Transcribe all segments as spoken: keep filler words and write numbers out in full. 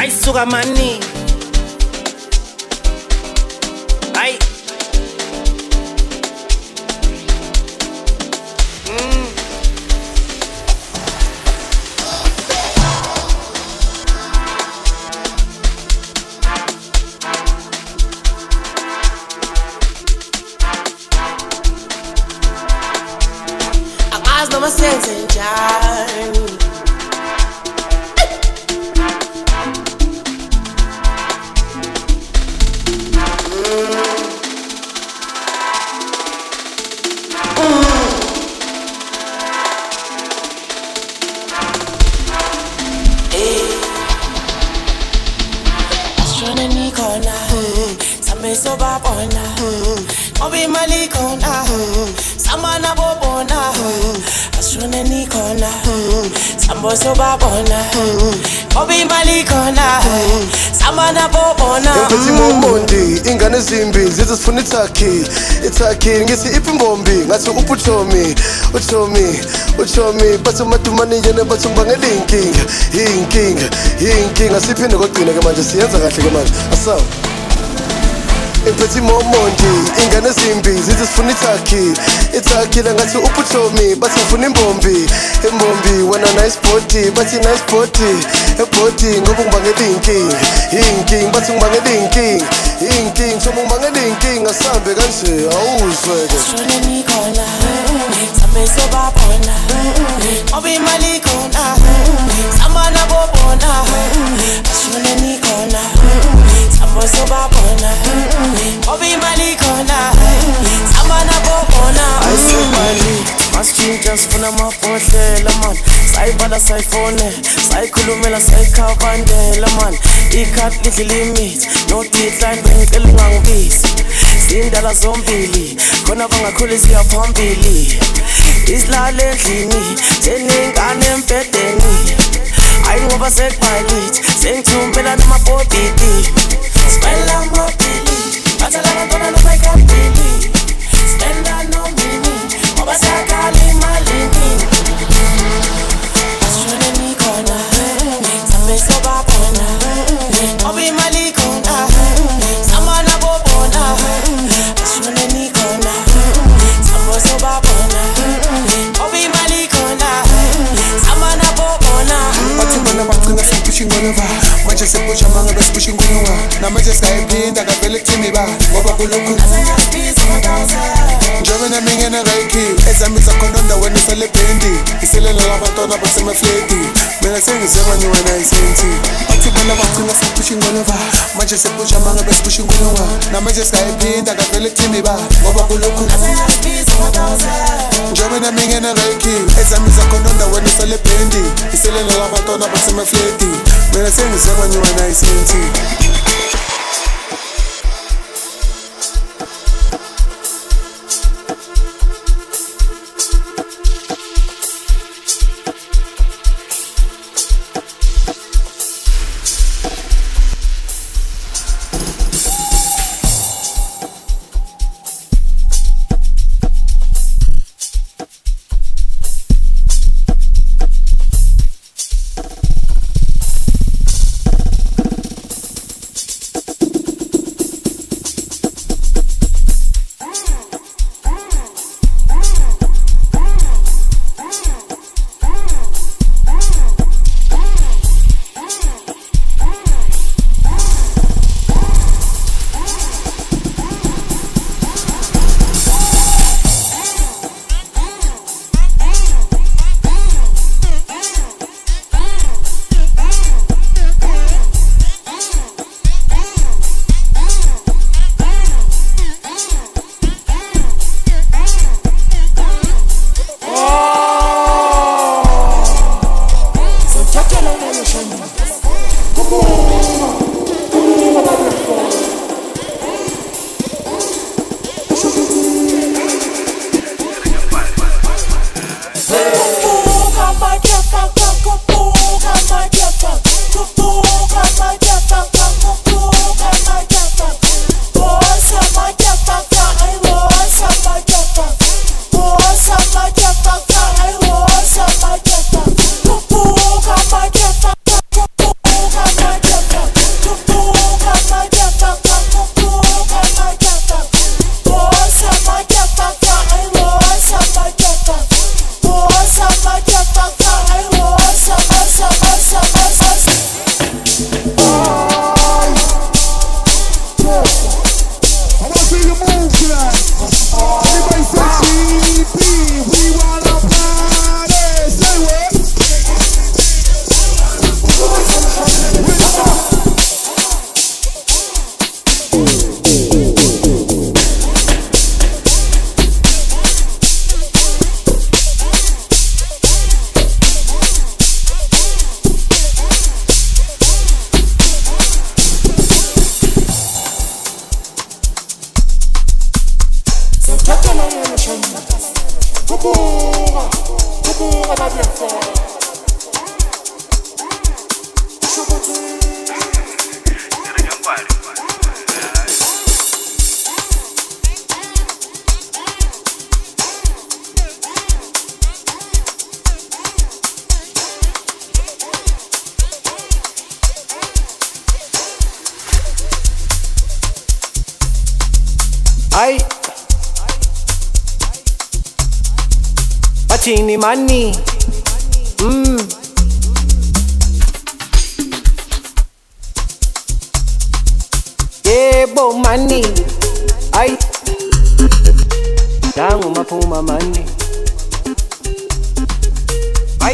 suka mani. Ay. Mm. Akazi noma senze njani. So babona, obi malikona, samana bobona, asune nikona, sambo so babona, obi malikona, samana bobona. Emphathi momondi, ingane zimbi, zizifuna ithakhi, ithakhi ngithi ipimbombi, ngathi upuchomi, uchomi, uchomi, bathi madumani yena bathi ngibangela inkinga, inkinga, inkinga siphinde kogcina ke manje siyenza kahle ke manje. Asaw. Emphathi momondi, ingane zimbi, zizifuna ithakhi, ithakhi la ngathi upuchomi, bathi ngifuna imbombi, imbombi wena nice body, bathi nice body, ebody ngoba ngibangela inkinga, inkinga bathi ngibangela inkinga, inkinga somo ngibangela inkinga asambe kanje awuzwe ke. Shone nikona, sambe so babona, obi malikona, samana bobona, shone nikona, sambo so babona. Obi malikona, samana bobona. I say mali, masichinja sifuna mafondlela man. Sayibala sayifone, sayikhulumela sayikhavandela man. Ikhathi lidla limit, no decline bengicela ungangibisi. Sindala zombili, khona bangakhulisa siyaphambili. Isilale endlini, jeningane empedeni. Ayi ngoba sekubhayilithi, sengithumbela namabhodidi. Spela mobili, bathala abantwana nobayikabili. Spenda nomini, ngoba sakhala imalini. Ashone nikona, sambe so babona, obi malikona, samana bobona. Ashone nikona, sambe so babona, obi malikona, samana bobona. Bathi bona bagcina sipusha ingolova, manje sipusha manga besipusha ingolova. Namanje sayiphinda kavele kuthini ba, ngoba kulokhu njengoba nami ngena kayikhi, ezami zakhona ndaweni selebhendi, iselela labantwana basemafleti, mina sengizeba ni wena isenti. Bathi bona bagcina sipusha ingolova, manje sipusha manga besipusha ingolova. Namanje sayiphinda kavele kuthini ba, ngoba kulokhu njengoba nami ngena kayikhi, ezami zakhona ndaweni selebhendi, iselela labantwana basemafleti, mina sengizeba ni wena isenti. Ay, Patini money. Mm. Yebo money. Ay, dangu maphuma money. Ay,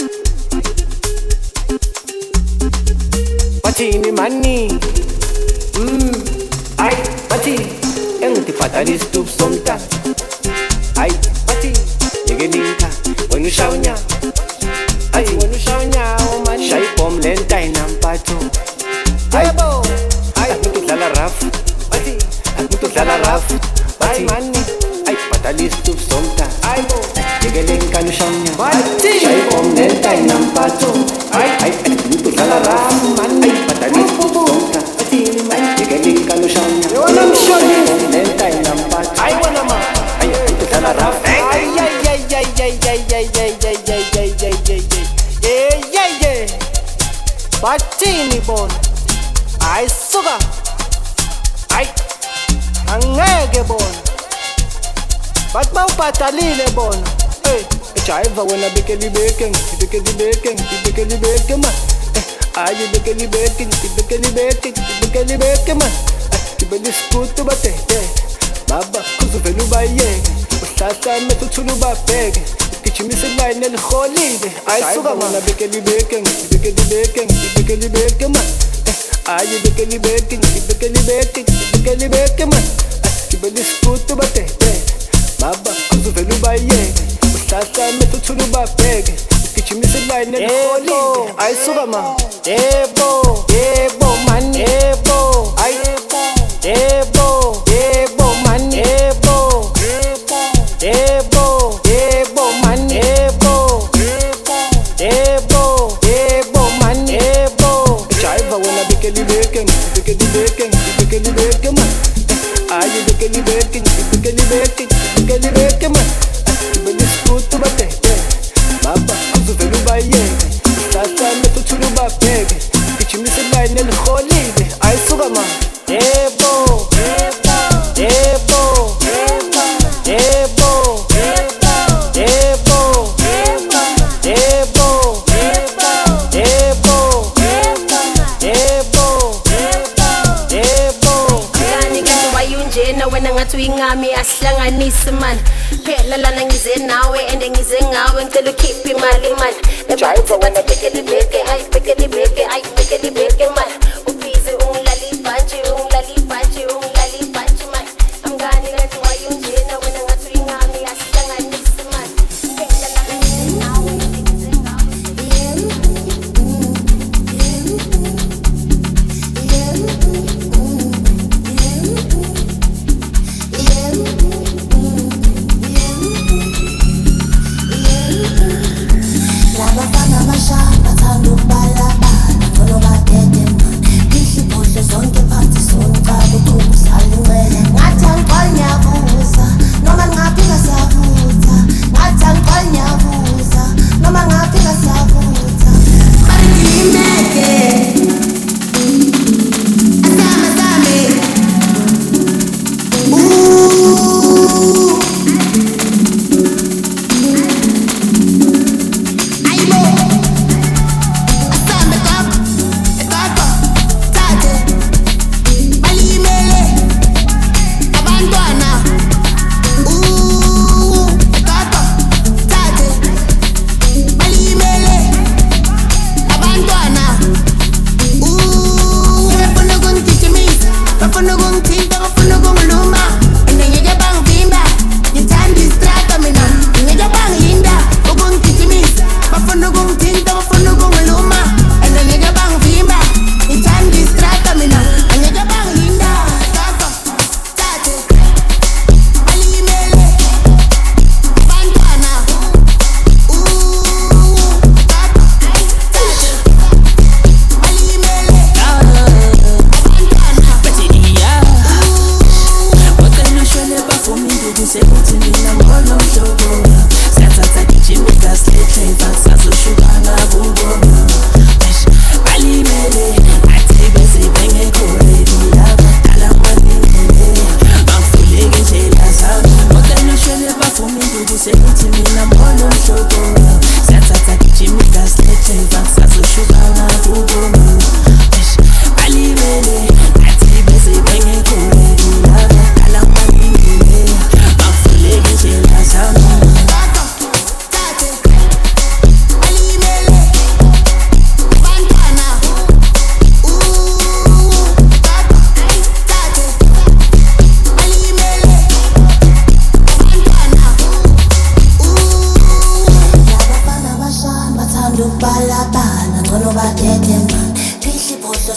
Patini money. Mm. Ay, Patini. Engitiphatali stoop somta. Ay, Pati, yegelinka, wenu shawnya. Ay, wenu shawnya, oh man. Shay pom lenta inampato. Ay, bo. Ay, akutudlala raf. Pati, akutudlala raf. Ay, mani. Ay, patali stoop somta. Ay, bo. Yegelinka nu shawnya. Pati, shay pom lenta inampato. Ay, ay, akutudlala raf. Ay, patali stoop somta. Pati, ay, yegelinka nu shawnya. Yo, I'm sure. I wanna ma, ay ay tala raf, ay ay ay ay ay ay ay ay ay ay ay ay ay ay ay ay Patini bon, ay suga, ay angege bon, bat mau patalile bon, hey, chaiva wana bekeli beken, bekeli beken, bekeli beken ma, ay bekeli beken, bekeli beken, bekeli beken ma, kibeli skutu bate, Baba, kuzuvela ubayeke uhlahla methuthula ubabheke igijimise line eliholile ayisuka mana bekeli beke ngibekeli beke ngibekeli beke man ayi bekeli beke ngibekeli beke ngibekeli beke man kibeli skutu batete Baba, kuzuvela ubayeke uhlahla methuthula ubabheke igijimise line eliholile ayisuka mana yebo yebo man yebo ayebo yebo yebo man yebo yebo yebo man yebo yebo yebo man yebo chaiva wena bekeli beke bekeli beke bekeli beke man ayi bekeli beke bekeli beke bekeli beke man ibeli skutu batete Baba kuzuvela ubayeke uhlahla methuthula ubabheke igijimise line eliholile ayisuka man Yebo, yebo, yebo, yebo, yebo, yebo, yebo, yebo, yebo, yebo, yebo. Yani kanti wayunjena wena ngathi uyingami asihlanganise man. Phela lana ngize nawe ende ngize ngawe ngicela ukhiphe imali man. Ebathi bathi bekeli beke, ay bekeli beke, ay bekeli beke man. Ubhizi ungilali banje, ungilali banje, ungilali banje man. Amngani kanti wayunjena wena ngathi uyingami asihlanganise man. Phela lana ngize nawe ende ngize ngawe. La bafana masha,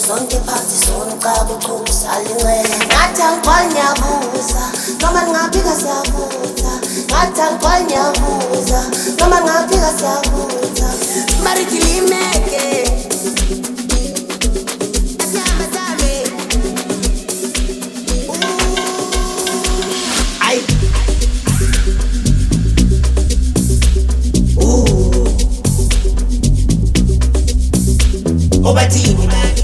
sonke phansi sonke kuqhubu salingwela ngathi angikwanyabuza noma ngingafika siyavutha ngathi angikwanyabuza noma ngingafika siyavutha marikilimeke Obatini mani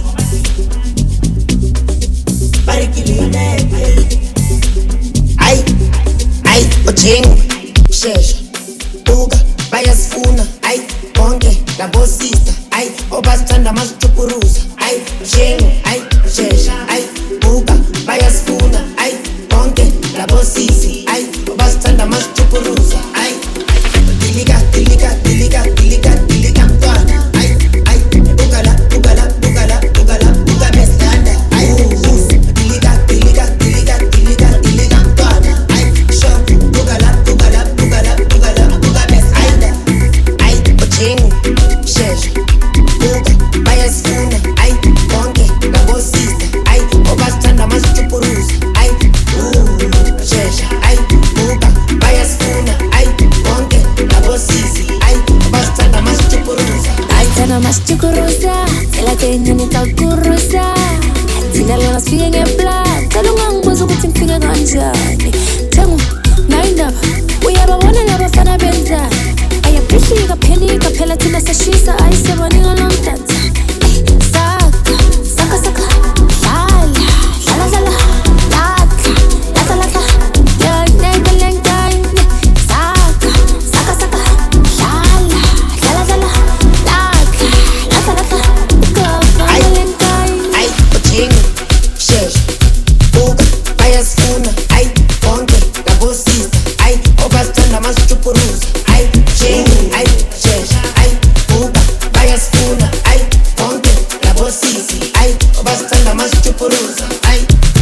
Barikilimeke Ay, ay, ochengu Shesha, buga, bayasifuna Ay, bonke, labo sister Ay, obasithanda masitupuruza Ay, ochengu, ay, shesha Ay, buga, bayasifuna Ay, bonke, labo sisi Ay, obasithanda masitupuruza Ay, dilika, dilika, dilika, dilika, dilika mtwana Ay, ay, bugala, bugala, bugala, bugala, buga bestanda Ay, dilika, dilika, dilika, dilika, dilika mtwana Ay, shop, bugala, bugala, bugala, bugala, buga bestanda Ay, ochengu, shesha, buga, bayasifuna Ay, bonke, labo sister Ay, obasithanda masitupuruza Ay, shesha, ay, buga, bayasifuna Ay, bonke, labo sisi Ay, obasithanda masitupuruza Ay, tana masitupuruza Tela kenye nitakuruza Tina lena sifike ngeplan Tala ungangibuza ukuthi ngifike kanjani Thengu, nayindaba Uyababona labafana benza Ayaphishika phelika phela thina sashisa Ayiseboni ngalomdansa Saka, saka, saka Lala, lala, lala Latla, latla, latla Yonke lengane Saka, saka, saka Lala, lala, lala Latla, latla, latla Ukabona lengane Ay, ochengu, shesha, buga, bayasifuna Ay, bonke, labo sister Ay, obasithanda masitupuruza Ay, ochengu, ay, shesha Ay, buga, bayasifuna Ay, bonke, labo sisi Ay, obasithanda masitupuruza Ay,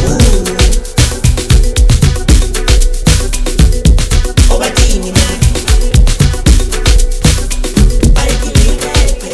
obatini mani Barikilimeke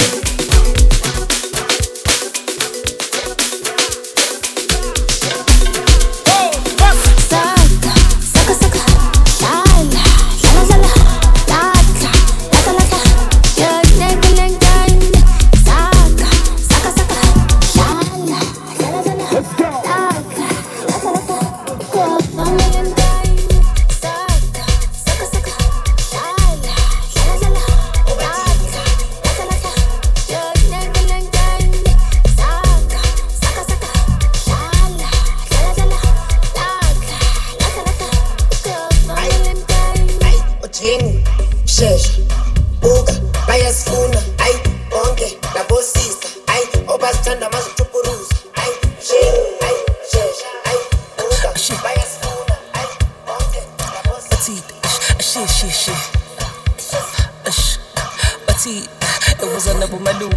Saka, saka, saka Lala, lala, lala Latla, latla, latla Yonke lengane Saka, saka, saka Lala, lala, lala Latla, latla, latla Ukabona lengane Saka, saka, saka Lala, lala, lala Latla, latla, latla Yonke lengane Saka, saka, saka Lala, lala, lala Latla, latla, latla Ukabona lengane Ay, ochengu, shesha, buga, bayasifuna Ay, bonke, labo sister Ay, obasithanda masitupuruza Ay, ochengu, ay, shesha Ay, buga, bayasifuna Ay, bonke, labo sister Shit, shit, shit. Ash, Ati, it was a nabu malu.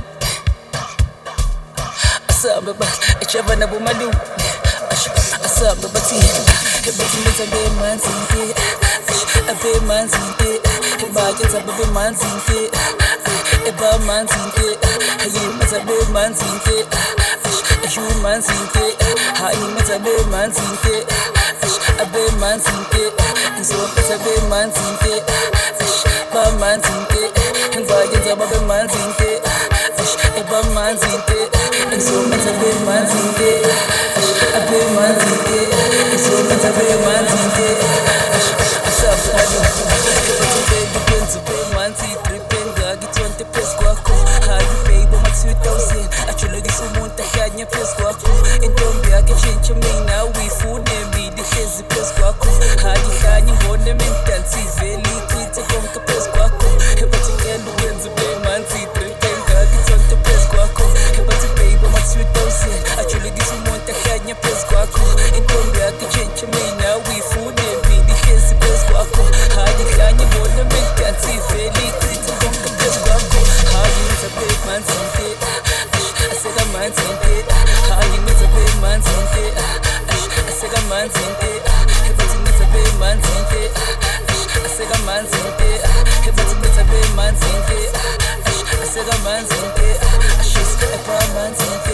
Asamba, but it's ever nabu malu. Ash, Asamba, but it was a bit man, a bit man, a bucket of a bit man, a bad man, a you must a bit man, a human, how you must a bit man, a bit man, and so it's a bit man, bad man, and buckets of a bit man, a bad man, and so it's a bit man, a bit man, and so it's a bit man, I suffer, I do. Depends on bit man, three penga, get twenty pesos, guaco. How you pay, but my two thousand. Actually, this is one that had your pesos, guaco. And don't be a change your main now. We food and be the hazy pesos, guaco. How you can you hold them in fancy, very tweet a conca pesos, guaco. But you can't do wins a bit man, three penga, get twenty pesos, guaco. But you pay, but my two thousand. Actually, this is one that had your pesos, guaco. And don't be a change your main now. We food and be the hazy pesos, guaco. How you can you hold them in fancy, very tweet a conca pesos, guaco. How you miss a big man, I said a man, how you miss a big man, I said a man, but you miss a big man, I said a man, but you miss a big man, I said a man, I should step a man,